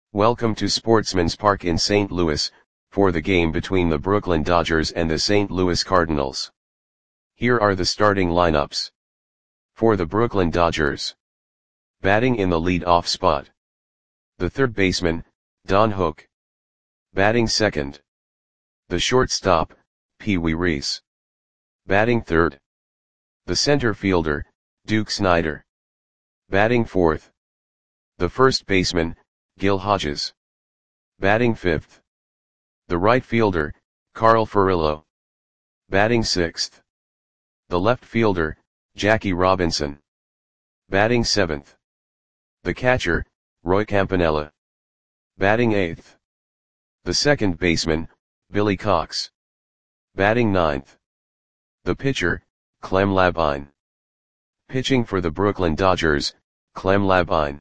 Welcome to Sportsman's Park in St. Louis, for the game between the Brooklyn Dodgers and the St. Louis Cardinals. Here are the starting lineups. For the Brooklyn Dodgers. Batting in the lead-off spot. The third baseman, Don Hook. Batting second. The shortstop, Pee Wee Reese. Batting third. The center fielder, Duke Snider. Batting fourth. The first baseman, Gil Hodges. Batting fifth. The right fielder, Carl Furillo. Batting sixth. The left fielder, Jackie Robinson. Batting seventh. The catcher, Roy Campanella. Batting eighth. The second baseman, Billy Cox. Batting ninth. The pitcher, Clem Labine. Pitching for the Brooklyn Dodgers, Clem Labine.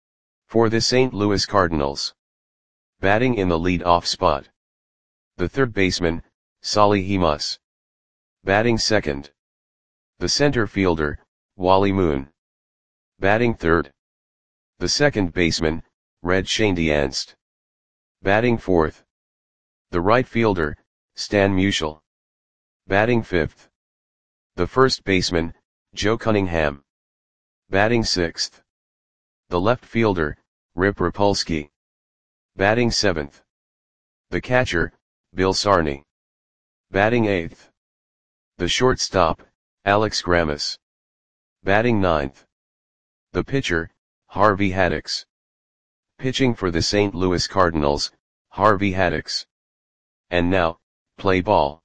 For the St. Louis Cardinals. Batting in the lead-off spot. The third baseman, Solly Hemus. Batting second. The center fielder, Wally Moon. Batting third. The second baseman, Red Schoendienst. Batting fourth. The right fielder, Stan Musial. Batting fifth. The first baseman, Joe Cunningham. Batting sixth. The left fielder, Rip Rapolsky. Batting seventh. The catcher, Bill Sarney. Batting eighth. The shortstop, Alex Grammas. Batting ninth. The pitcher, Harvey Haddix. Pitching for the St. Louis Cardinals, Harvey Haddix. And now, play ball.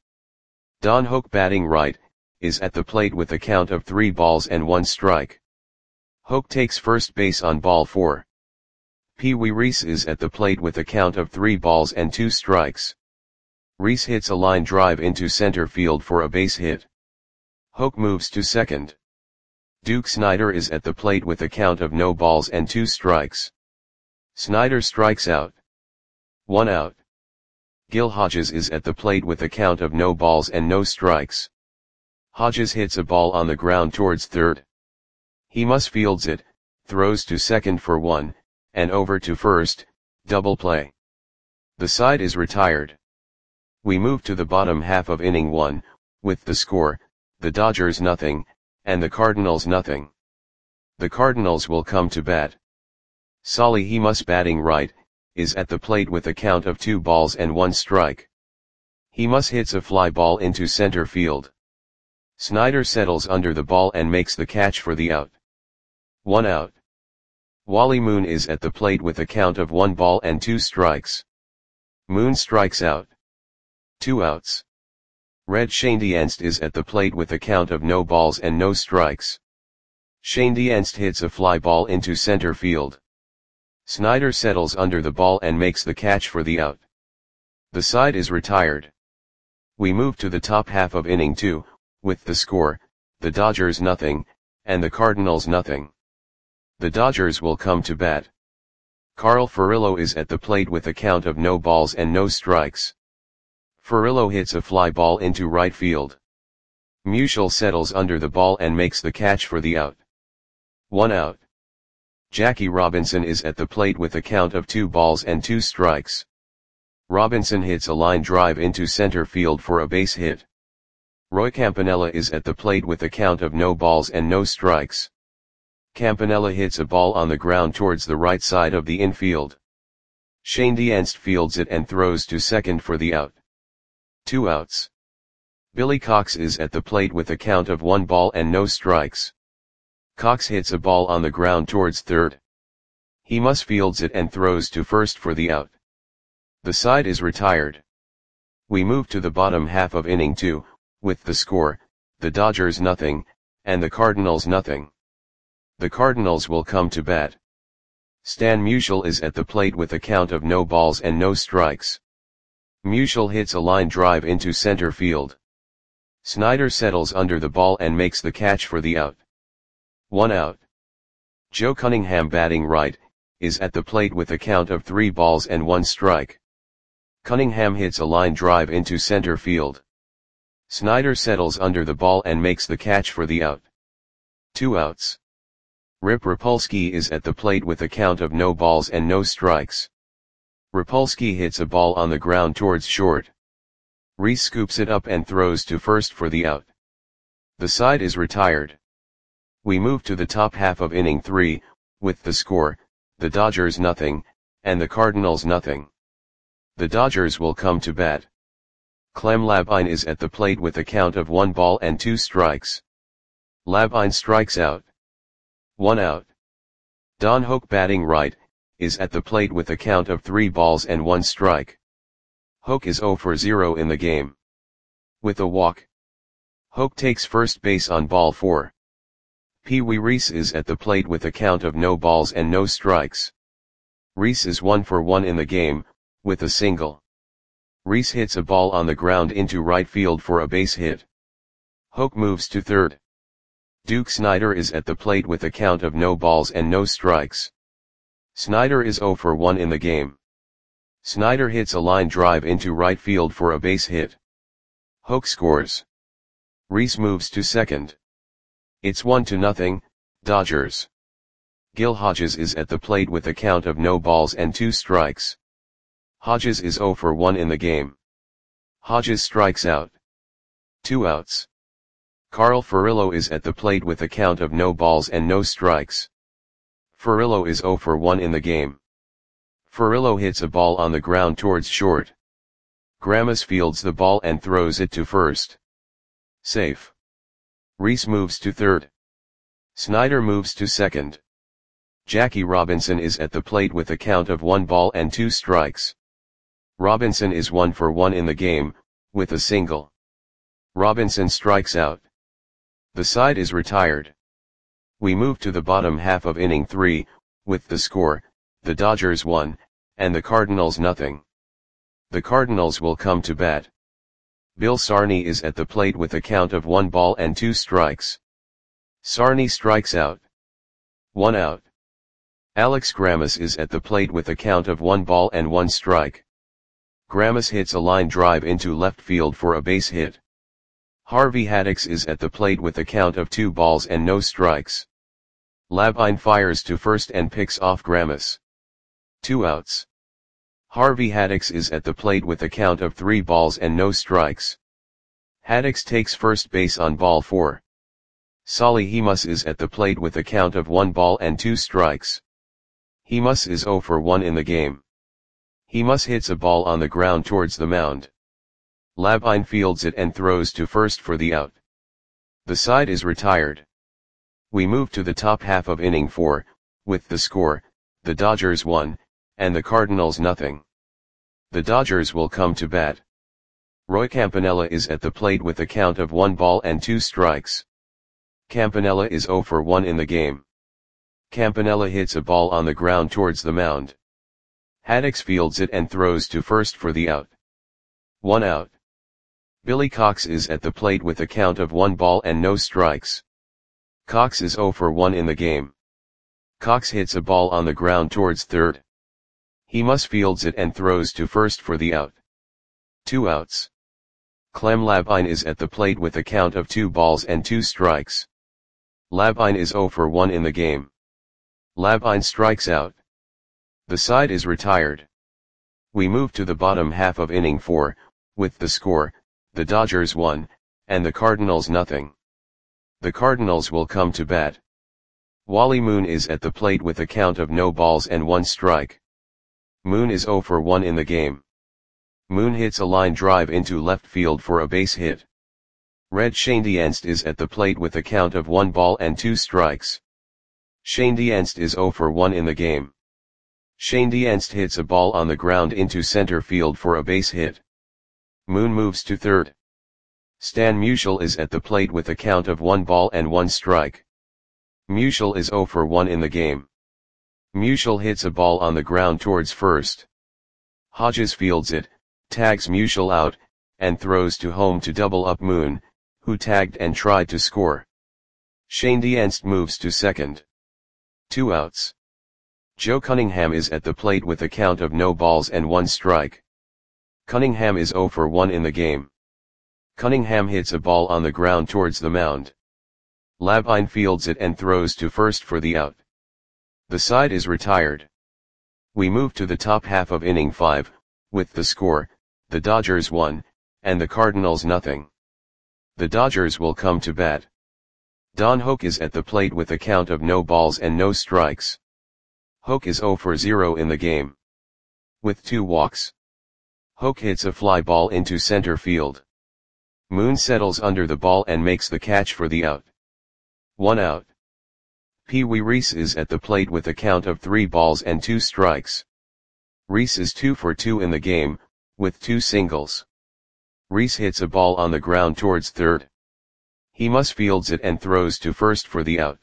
Don Hook batting right, is at the plate with a count of 3 balls and 1 strike. Hook takes first base on ball 4. Pee Wee Reese is at the plate with a count of 3 balls and 2 strikes. Reese hits a line drive into center field for a base hit. Hook moves to second. Duke Snider is at the plate with a count of no balls and 2 strikes. Snider strikes out. 1 out. Gil Hodges is at the plate with a count of no balls and no strikes. Hodges hits a ball on the ground towards third. Hemus fields it, throws to second for 1, and over to first, double play. The side is retired. We move to the bottom half of inning 1, with the score, the Dodgers nothing, and the Cardinals nothing. The Cardinals will come to bat. Solly Hemus batting right, is at the plate with a count of 2 balls and 1 strike. Hemus hits a fly ball into center field. Snider settles under the ball and makes the catch for the out. 1 out. Wally Moon is at the plate with a count of 1 ball and 2 strikes. Moon strikes out. 2 outs. Red Schoendienst is at the plate with a count of no balls and no strikes. Schoendienst hits a fly ball into center field. Snider settles under the ball and makes the catch for the out. The side is retired. We move to the top half of inning 2, with the score, the Dodgers nothing, and the Cardinals nothing. The Dodgers will come to bat. Carl Furillo is at the plate with a count of no balls and no strikes. Furillo hits a fly ball into right field. Musial settles under the ball and makes the catch for the out. 1 out. Jackie Robinson is at the plate with a count of 2 balls and 2 strikes. Robinson hits a line drive into center field for a base hit. Roy Campanella is at the plate with a count of no balls and no strikes. Campanella hits a ball on the ground towards the right side of the infield. Schoendienst fields it and throws to second for the out. 2 outs. Billy Cox is at the plate with a count of 1 ball and no strikes. Cox hits a ball on the ground towards third. Hemus fields it and throws to first for the out. The side is retired. We move to the bottom half of inning 2, with the score, the Dodgers nothing, and the Cardinals nothing. The Cardinals will come to bat. Stan Musial is at the plate with a count of no balls and no strikes. Musial hits a line drive into center field. Snider settles under the ball and makes the catch for the out. 1 out. Joe Cunningham batting right, is at the plate with a count of 3 balls and 1 strike. Cunningham hits a line drive into center field. Snider settles under the ball and makes the catch for the out. 2 outs. Rip Rapolsky is at the plate with a count of no balls and no strikes. Rapolsky hits a ball on the ground towards short. Reese scoops it up and throws to first for the out. The side is retired. We move to the top half of inning 3, with the score, the Dodgers nothing, and the Cardinals nothing. The Dodgers will come to bat. Clem Labine is at the plate with a count of 1 ball and 2 strikes. Labine strikes out. 1 out. Don Hoak, batting right, is at the plate with a count of 3 balls and 1 strike. Hoak is 0 for 0 in the game. With a walk, Hoak takes first base on ball 4. Pee Wee Reese is at the plate with a count of no balls and no strikes. Reese is 1 for 1 in the game, with a single. Reese hits a ball on the ground into right field for a base hit. Hoak moves to third. Duke Snider is at the plate with a count of no balls and no strikes. Snider is 0 for 1 in the game. Snider hits a line drive into right field for a base hit. Hoak scores. Reese moves to second. It's 1-0, Dodgers. Gil Hodges is at the plate with a count of no balls and 2 strikes. Hodges is 0 for 1 in the game. Hodges strikes out. 2 outs. Carl Furillo is at the plate with a count of no balls and no strikes. Furillo is 0 for 1 in the game. Furillo hits a ball on the ground towards short. Grammas fields the ball and throws it to first. Safe. Reese moves to third. Snider moves to second. Jackie Robinson is at the plate with a count of 1 ball and 2 strikes. Robinson is 1 for 1 in the game, with a single. Robinson strikes out. The side is retired. We move to the bottom half of inning 3, with the score, the Dodgers 1, and the Cardinals nothing. The Cardinals will come to bat. Bill Sarney is at the plate with a count of 1 ball and 2 strikes. Sarney strikes out. 1 out. Alex Grammas is at the plate with a count of 1 ball and 1 strike. Grammas hits a line drive into left field for a base hit. Harvey Haddix is at the plate with a count of 2 balls and no strikes. Labine fires to first and picks off Grammas. 2 outs. Harvey Haddix is at the plate with a count of 3 balls and no strikes. Haddix takes first base on ball 4. Solly Hemus is at the plate with a count of 1 ball and 2 strikes. Hemus is 0 for 1 in the game. Hemus hits a ball on the ground towards the mound. Labine fields it and throws to first for the out. The side is retired. We move to the top half of inning 4, with the score, the Dodgers 1, and the Cardinals nothing. The Dodgers will come to bat. Roy Campanella is at the plate with a count of 1 ball and 2 strikes. Campanella is 0 for 1 in the game. Campanella hits a ball on the ground towards the mound. Haddix fields it and throws to first for the out. 1 out. Billy Cox is at the plate with a count of 1 ball and no strikes. Cox is 0 for 1 in the game. Cox hits a ball on the ground towards third. Hemus fields it and throws to first for the out. 2 outs. Clem Labine is at the plate with a count of 2 balls and 2 strikes. Labine is 0 for 1 in the game. Labine strikes out. The side is retired. We move to the bottom half of inning 4, with the score, the Dodgers 1, and the Cardinals nothing. The Cardinals will come to bat. Wally Moon is at the plate with a count of no balls and 1 strike. Moon is 0 for 1 in the game. Moon hits a line drive into left field for a base hit. Red Schoendienst is at the plate with a count of 1 ball and 2 strikes. Schoendienst is 0 for 1 in the game. Schoendienst hits a ball on the ground into center field for a base hit. Moon moves to third. Stan Musial is at the plate with a count of 1 ball and 1 strike. Musial is 0 for 1 in the game. Musial hits a ball on the ground towards first. Hodges fields it, tags Musial out, and throws to home to double up Moon, who tagged and tried to score. Schoendienst moves to second. 2 outs. Joe Cunningham is at the plate with a count of no balls and 1 strike. Cunningham is 0 for 1 in the game. Cunningham hits a ball on the ground towards the mound. Labine fields it and throws to first for the out. The side is retired. We move to the top half of inning 5, with the score, the Dodgers 1, and the Cardinals nothing. The Dodgers will come to bat. Don Hoak is at the plate with a count of no balls and no strikes. Hoak is 0 for 0 in the game. With 2 walks. Hoak hits a fly ball into center field. Moon settles under the ball and makes the catch for the out. 1 out. Pee Wee Reese is at the plate with a count of 3 balls and 2 strikes. Reese is 2 for 2 in the game, with 2 singles. Reese hits a ball on the ground towards third. He must fields it and throws to first for the out.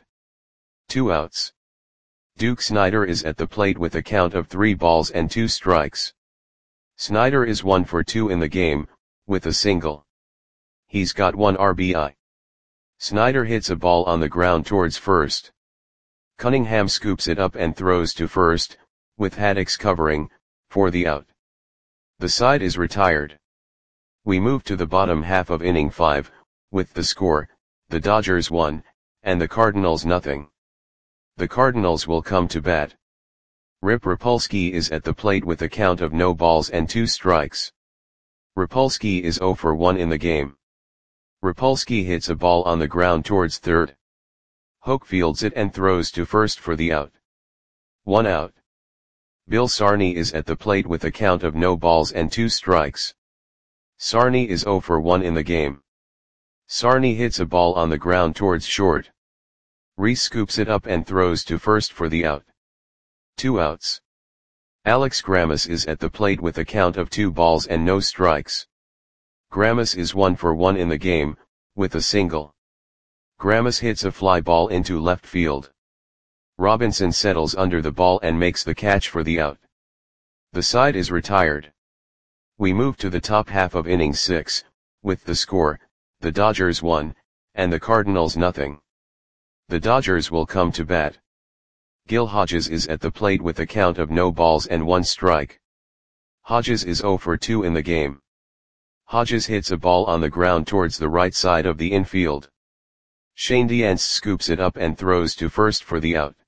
2 outs. Duke Snider is at the plate with a count of 3 balls and 2 strikes. Snider is 1 for 2 in the game, with a single. He's got 1 RBI. Snider hits a ball on the ground towards first. Cunningham scoops it up and throws to first, with Haddix covering, for the out. The side is retired. We move to the bottom half of inning 5, with the score, the Dodgers 1, and the Cardinals nothing. The Cardinals will come to bat. Rip Rapolsky is at the plate with a count of no balls and 2 strikes. Rapolsky is 0 for 1 in the game. Rapolsky hits a ball on the ground towards third. Hoak fields it and throws to first for the out. 1 out. Bill Sarney is at the plate with a count of no balls and 2 strikes. Sarney is 0 for 1 in the game. Sarney hits a ball on the ground towards short. Reese scoops it up and throws to first for the out. 2 outs. Alex Grammas is at the plate with a count of 2 balls and no strikes. Grammas is 1 for 1 in the game, with a single. Grammas hits a fly ball into left field. Robinson settles under the ball and makes the catch for the out. The side is retired. We move to the top half of inning 6, with the score, the Dodgers 1, and the Cardinals nothing. The Dodgers will come to bat. Gil Hodges is at the plate with a count of no balls and 1 strike. Hodges is 0 for 2 in the game. Hodges hits a ball on the ground towards the right side of the infield. Shane Diance scoops it up and throws to first for the out.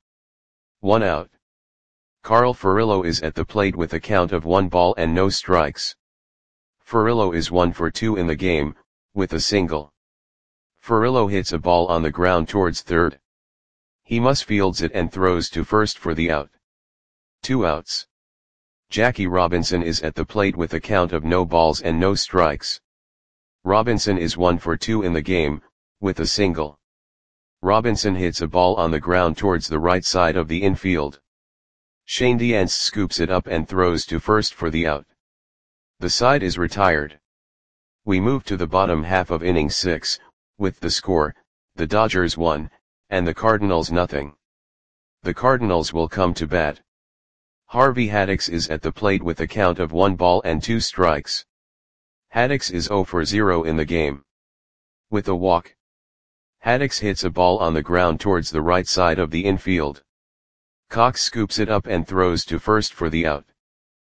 1 out. Carl Furillo is at the plate with a count of 1 ball and no strikes. Furillo is 1 for 2 in the game, with a single. Furillo hits a ball on the ground towards third. He must fields it and throws to first for the out. 2 outs. Jackie Robinson is at the plate with a count of no balls and no strikes. Robinson is 1 for 2 in the game, with a single. Robinson hits a ball on the ground towards the right side of the infield. Shane Diance scoops it up and throws to first for the out. The side is retired. We move to the bottom half of inning 6, with the score, the Dodgers 1, and the Cardinals nothing. The Cardinals will come to bat. Harvey Haddix is at the plate with a count of 1 ball and 2 strikes. Haddix is 0 for 0 in the game. With a walk. Haddix hits a ball on the ground towards the right side of the infield. Cox scoops it up and throws to first for the out.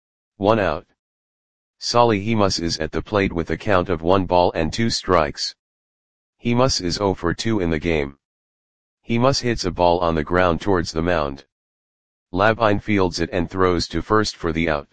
1 out. Solly Hemus is at the plate with a count of 1 ball and 2 strikes. Hemus is 0 for 2 in the game. Hemus hits a ball on the ground towards the mound. Labine fields it and throws to first for the out.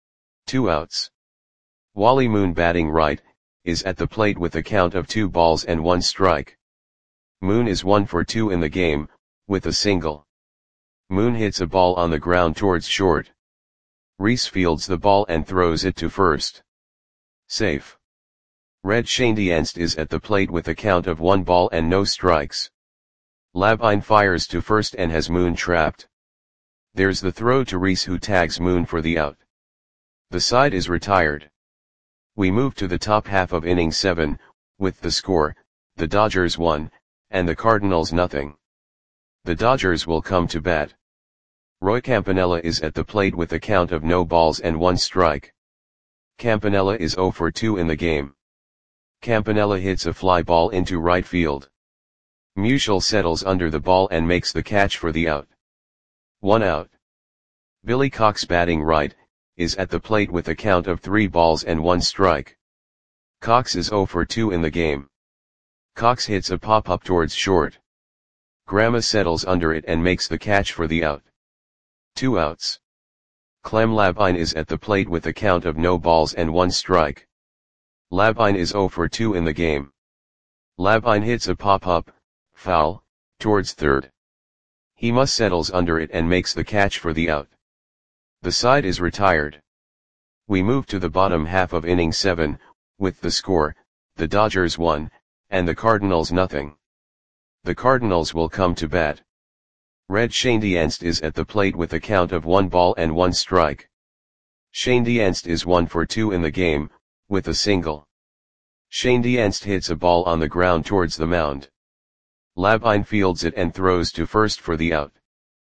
2 outs. Wally Moon, batting right, is at the plate with a count of 2 balls and 1 strike. Moon is 1 for 2 in the game, with a single. Moon hits a ball on the ground towards short. Reese fields the ball and throws it to first. Safe. Red Shane Diance is at the plate with a count of 1 ball and no strikes. Labine fires to first and has Moon trapped. There's the throw to Reese, who tags Moon for the out. The side is retired. We move to the top half of inning 7, with the score, the Dodgers 1, and the Cardinals nothing. The Dodgers will come to bat. Roy Campanella is at the plate with a count of no balls and 1 strike. Campanella is 0 for 2 in the game. Campanella hits a fly ball into right field. Musial settles under the ball and makes the catch for the out. 1 out. Billy Cox, batting right, is at the plate with a count of 3 balls and 1 strike. Cox is 0 for 2 in the game. Cox hits a pop-up towards short. Grammas settles under it and makes the catch for the out. 2 outs. Clem Labine is at the plate with a count of no balls and 1 strike. Labine is 0 for 2 in the game. Labine hits a pop-up, foul, towards third. He must settles under it and makes the catch for the out. The side is retired. We move to the bottom half of inning 7, with the score, the Dodgers 1, and the Cardinals nothing. The Cardinals will come to bat. Red Schoendienst is at the plate with a count of 1 ball and 1 strike. Schoendienst is 1 for 2 in the game, with a single. Schoendienst hits a ball on the ground towards the mound. Labine fields it and throws to first for the out.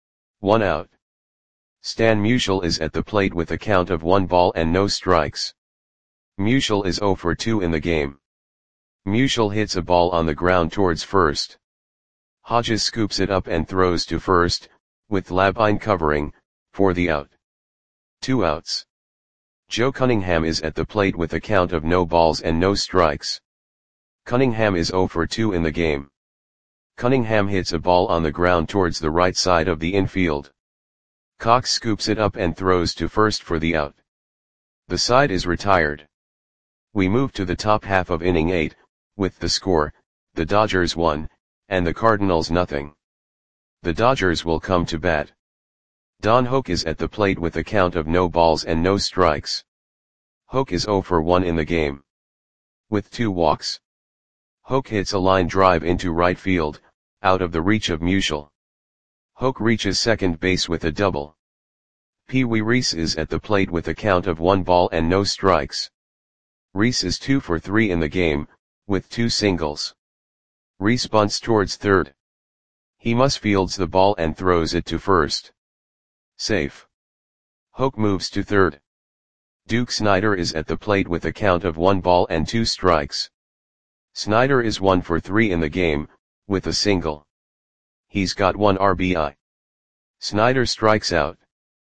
1 out. Stan Musial is at the plate with a count of 1 ball and no strikes. Musial is 0 for 2 in the game. Musial hits a ball on the ground towards first. Hodges scoops it up and throws to first, with Labine covering, for the out. 2 outs. Joe Cunningham is at the plate with a count of no balls and no strikes. Cunningham is 0 for 2 in the game. Cunningham hits a ball on the ground towards the right side of the infield. Cox scoops it up and throws to first for the out. The side is retired. We move to the top half of inning 8, with the score, the Dodgers 1, and the Cardinals nothing. The Dodgers will come to bat. Don Hoak is at the plate with a count of no balls and no strikes. Hoak is 0 for 1 in the game. With 2 walks. Hoak hits a line drive into right field, out of the reach of Musial. Hoak reaches second base with a double. Pee Wee Reese is at the plate with a count of 1 ball and no strikes. Reese is 2 for 3 in the game, with 2 singles. Reese bunts towards third. He must fields the ball and throws it to first. Safe. Hoak moves to third. Duke Snider is at the plate with a count of 1 ball and 2 strikes. Snider is 1 for 3 in the game, with a single. He's got 1 RBI. Snider strikes out.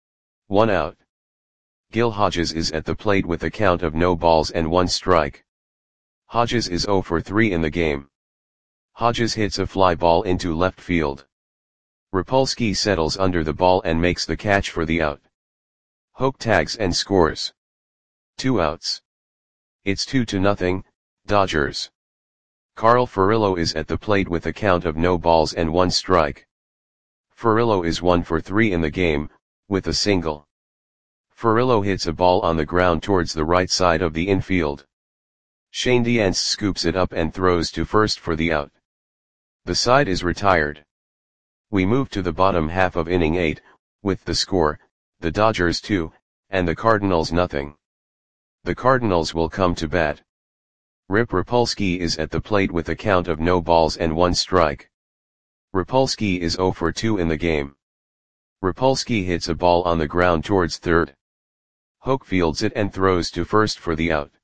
1 out. Gil Hodges is at the plate with a count of no balls and 1 strike. Hodges is 0 for 3 in the game. Hodges hits a fly ball into left field. Rapolsky settles under the ball and makes the catch for the out. Hoak tags and scores. 2 outs. It's 2-0, Dodgers. Carl Furillo is at the plate with a count of no balls and 1 strike. Furillo is 1 for 3 in the game, with a single. Furillo hits a ball on the ground towards the right side of the infield. Schoendienst scoops it up and throws to first for the out. The side is retired. We move to the bottom half of inning 8, with the score, the Dodgers 2, and the Cardinals nothing. The Cardinals will come to bat. Rip Rapolsky is at the plate with a count of no balls and 1 strike. Rapolsky is 0 for 2 in the game. Rapolsky hits a ball on the ground towards third. Hoak fields it and throws to first for the out.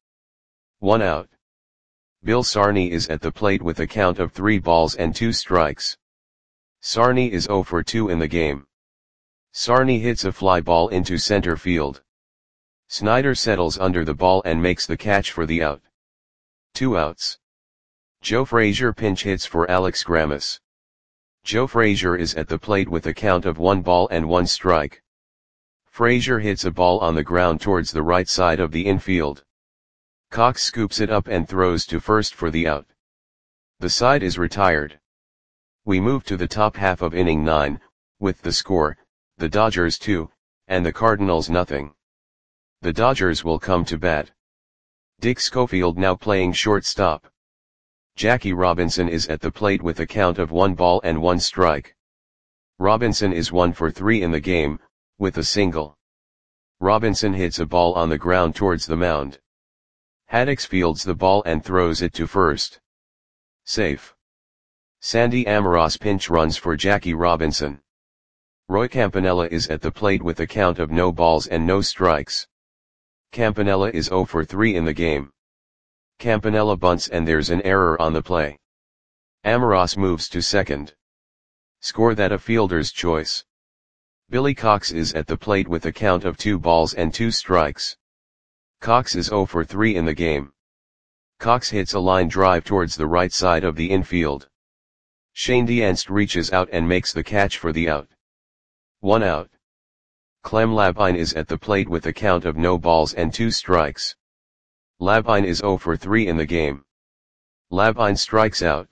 1 out. Bill Sarney is at the plate with a count of 3 balls and 2 strikes. Sarney is 0 for 2 in the game. Sarney hits a fly ball into center field. Snider settles under the ball and makes the catch for the out. 2 outs. Joe Frazier pinch hits for Alex Grammas. Joe Frazier is at the plate with a count of 1 ball and 1 strike. Frazier hits a ball on the ground towards the right side of the infield. Cox scoops it up and throws to first for the out. The side is retired. We move to the top half of inning 9, with the score, the Dodgers 2, and the Cardinals nothing. The Dodgers will come to bat. Dick Schofield now playing shortstop. Jackie Robinson is at the plate with a count of 1 ball and 1 strike. Robinson is 1 for 3 in the game, with a single. Robinson hits a ball on the ground towards the mound. Haddix fields the ball and throws it to first. Safe. Sandy Amoros pinch runs for Jackie Robinson. Roy Campanella is at the plate with a count of no balls and no strikes. Campanella is 0 for 3 in the game. Campanella bunts and there's an error on the play. Amoros moves to second. Score that a fielder's choice. Billy Cox is at the plate with a count of 2 balls and 2 strikes. Cox is 0 for 3 in the game. Cox hits a line drive towards the right side of the infield. Schoendienst reaches out and makes the catch for the out. 1 out. Clem Labine is at the plate with a count of no balls and 2 strikes. Labine is 0 for 3 in the game. Labine strikes out.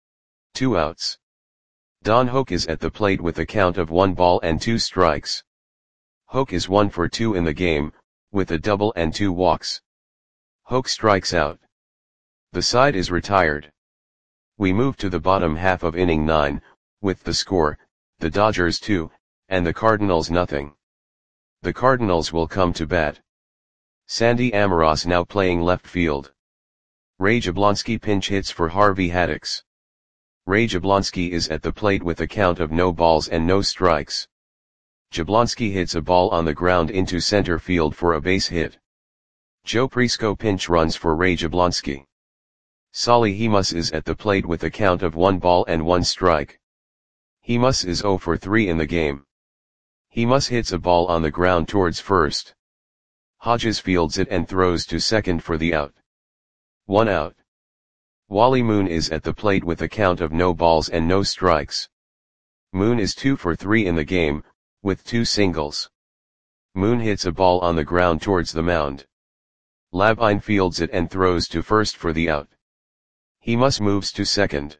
2 outs. Don Hoke is at the plate with a count of 1 ball and 2 strikes. Hoke is 1 for 2 in the game, with a double and 2 walks. Hoke strikes out. The side is retired. We move to the bottom half of inning 9, with the score, the Dodgers 2, and the Cardinals nothing. The Cardinals will come to bat. Sandy Amoros now playing left field. Ray Jablonski pinch hits for Harvey Haddix. Ray Jablonski is at the plate with a count of no balls and no strikes. Jablonski hits a ball on the ground into center field for a base hit. Joe Prisco pinch runs for Ray Jablonski. Solly Hemus is at the plate with a count of 1 ball and 1 strike. Hemus is 0 for 3 in the game. Hemus hits a ball on the ground towards first. Hodges fields it and throws to second for the out. 1 out. Wally Moon is at the plate with a count of no balls and no strikes. Moon is 2 for 3 in the game, with 2 singles. Moon hits a ball on the ground towards the mound. Labine fields it and throws to first for the out. Hemus moves to second.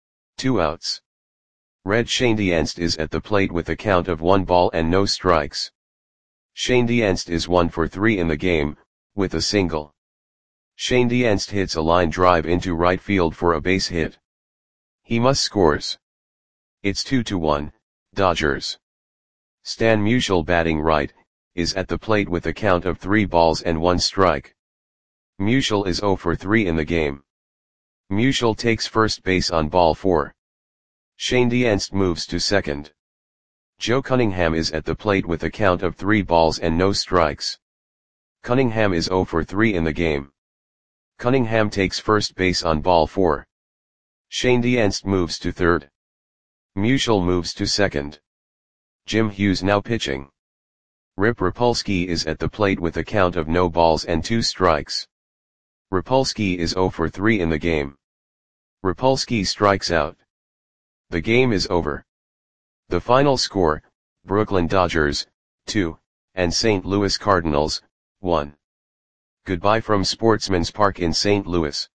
2 outs. Red Schoendienst is at the plate with a count of 1 ball and no strikes. Schoendienst is 1 for 3 in the game, with a single. Schoendienst hits a line drive into right field for a base hit. Hemus scores. It's 2-1, Dodgers. Stan Musial batting right, is at the plate with a count of 3 balls and 1 strike. Musial is 0 for 3 in the game. Musial takes first base on ball 4. Schoendienst moves to second. Joe Cunningham is at the plate with a count of 3 balls and no strikes. Cunningham is 0 for 3 in the game. Cunningham takes first base on ball 4. Schoendienst moves to third. Musial moves to second. Jim Hughes now pitching. Rip Rapolsky is at the plate with a count of no balls and 2 strikes. Rapolsky is 0 for 3 in the game. Rapolsky strikes out. The game is over. The final score, Brooklyn Dodgers, 2, and St. Louis Cardinals, 1. Goodbye from Sportsman's Park in St. Louis.